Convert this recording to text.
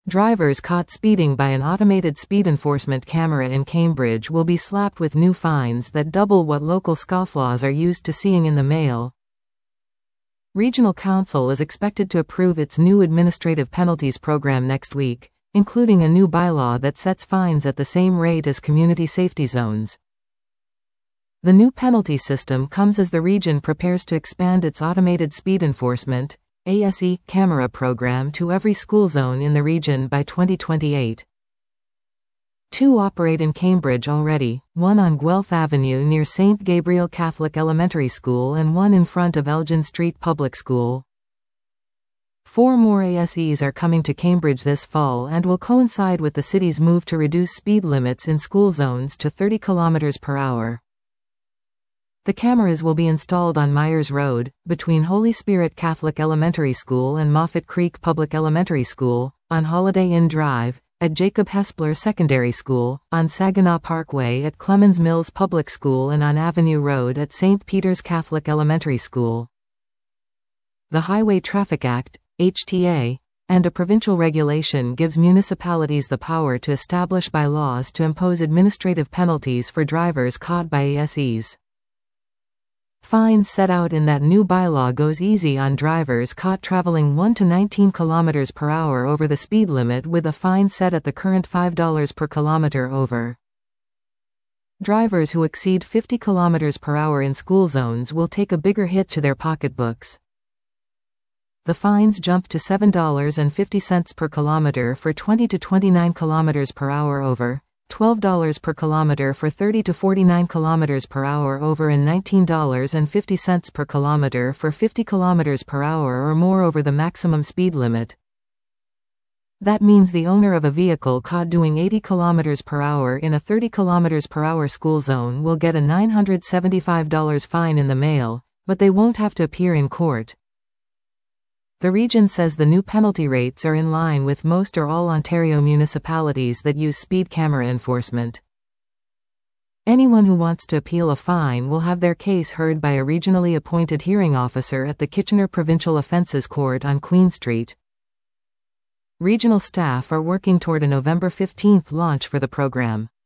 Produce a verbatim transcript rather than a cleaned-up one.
Drivers caught speeding by an automated speed enforcement camera in Cambridge will be slapped with new fines that double what local scofflaws are used to seeing in the mail. Regional Council is expected to approve its new administrative penalties program next week, including a new bylaw that sets fines at the same rate as community safety zones. The new penalty system comes as the region prepares to expand its automated speed enforcement A S E camera program to every school zone in the region by twenty twenty-eight. Two operate in Cambridge already, one on Guelph Avenue near Saint Gabriel Catholic Elementary School and one in front of Elgin Street Public School. Four more A S Es are coming to Cambridge this fall and will coincide with the city's move to reduce speed limits in school zones to thirty kilometers per hour. The cameras will be installed on Myers Road, between Holy Spirit Catholic Elementary School and Moffat Creek Public Elementary School, on Holiday Inn Drive, at Jacob Hespler Secondary School, on Saginaw Parkway at Clemens Mills Public School and on Avenue Road at Saint Peter's Catholic Elementary School. The Highway Traffic Act, H T A, and a provincial regulation gives municipalities the power to establish bylaws to impose administrative penalties for drivers caught by A S Es. Fines set out in that new bylaw goes easy on drivers caught traveling one to nineteen kilometers per hour over the speed limit, with a fine set at the current five dollars per kilometer over. Drivers who exceed fifty kilometers per hour in school zones will take a bigger hit to their pocketbooks. The fines jump to seven dollars and fifty cents per kilometer for twenty to twenty-nine kilometers per hour over, twelve dollars per kilometer for thirty to forty-nine kilometers per hour over, and nineteen dollars and fifty cents per kilometer for fifty kilometers per hour or more over the maximum speed limit. That means the owner of a vehicle caught doing eighty kilometers per hour in a thirty kilometers per hour school zone will get a nine hundred seventy-five dollars fine in the mail, but they won't have to appear in court. The region says the new penalty rates are in line with most or all Ontario municipalities that use speed camera enforcement. Anyone who wants to appeal a fine will have their case heard by a regionally appointed hearing officer at the Kitchener Provincial Offences Court on Queen Street. Regional staff are working toward a November fifteenth launch for the program.